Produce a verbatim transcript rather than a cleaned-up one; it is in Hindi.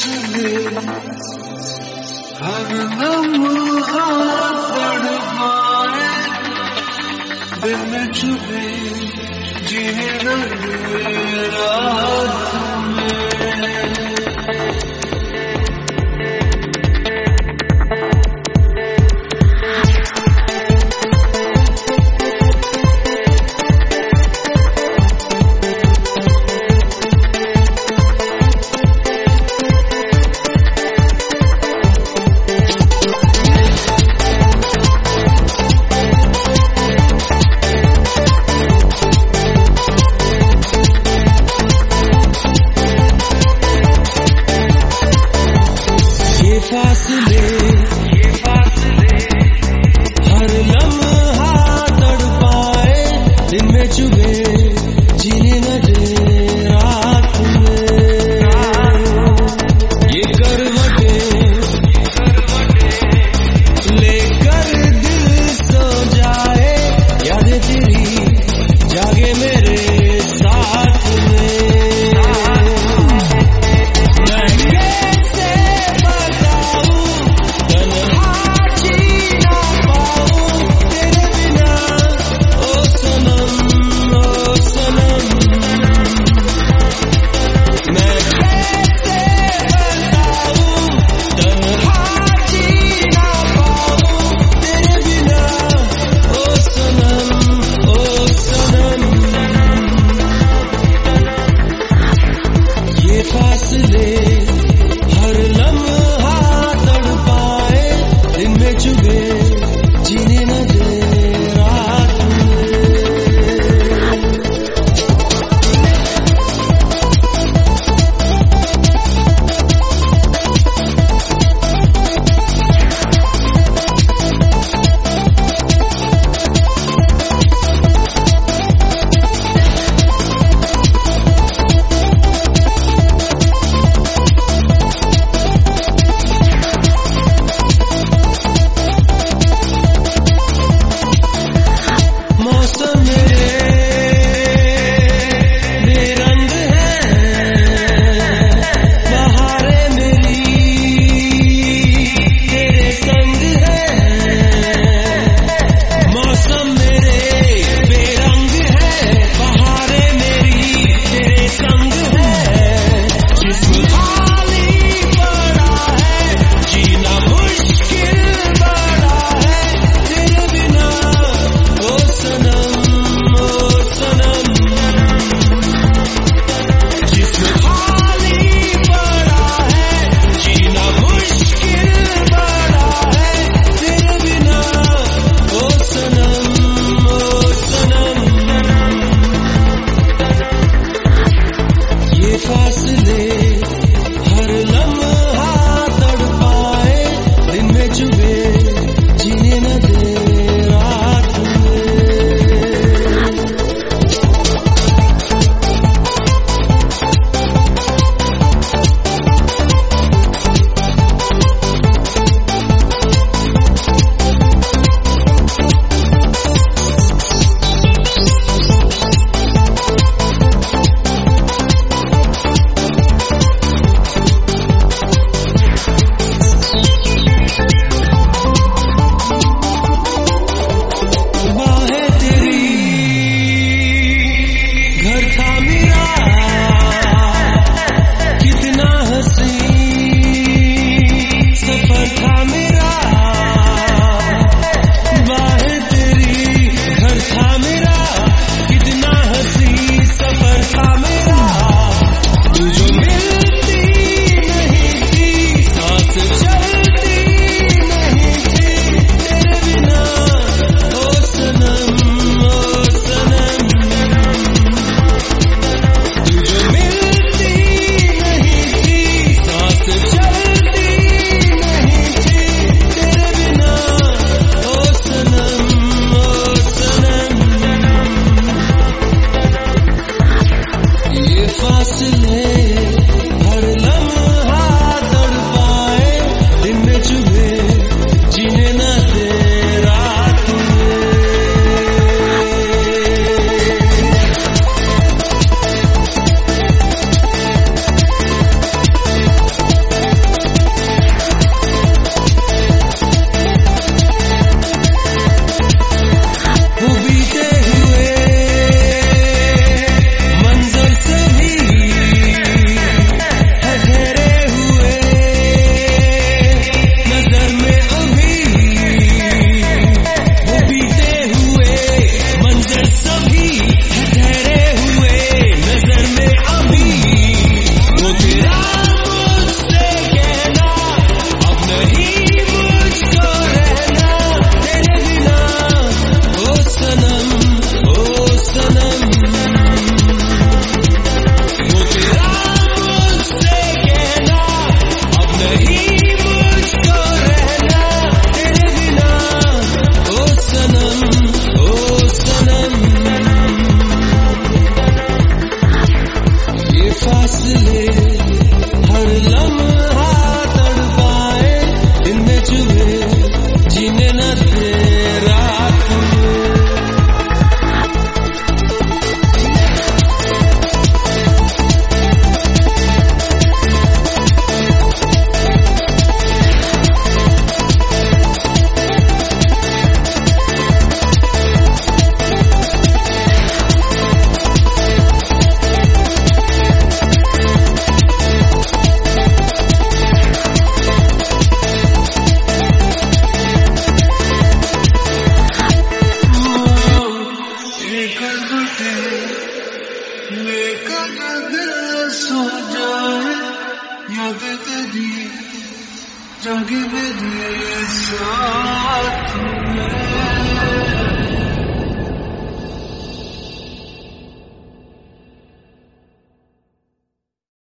फासले हर लम्हा तड़पाए, दिल में छुपे जीने न दे रात में। फासले हर लम्हा तड़पाए, दिन में चुभे जीने न दे रात में। ये करवटें लेकर दिल सो जाए, यादें तेरी जागे मेरे साथ में। फासले हर लम्हा तड़पाए, दिन में चुभे जीने न दे रात में। फासले हर लम्हा तड़पाए, दिन में चुभे जीने न दे रात में। फासले हर लम्हा तड़पाए, दिन में चुभे जीने न दे रात में। लेकर दिल सो जाए, याद तेरी जग मेरे साथ में।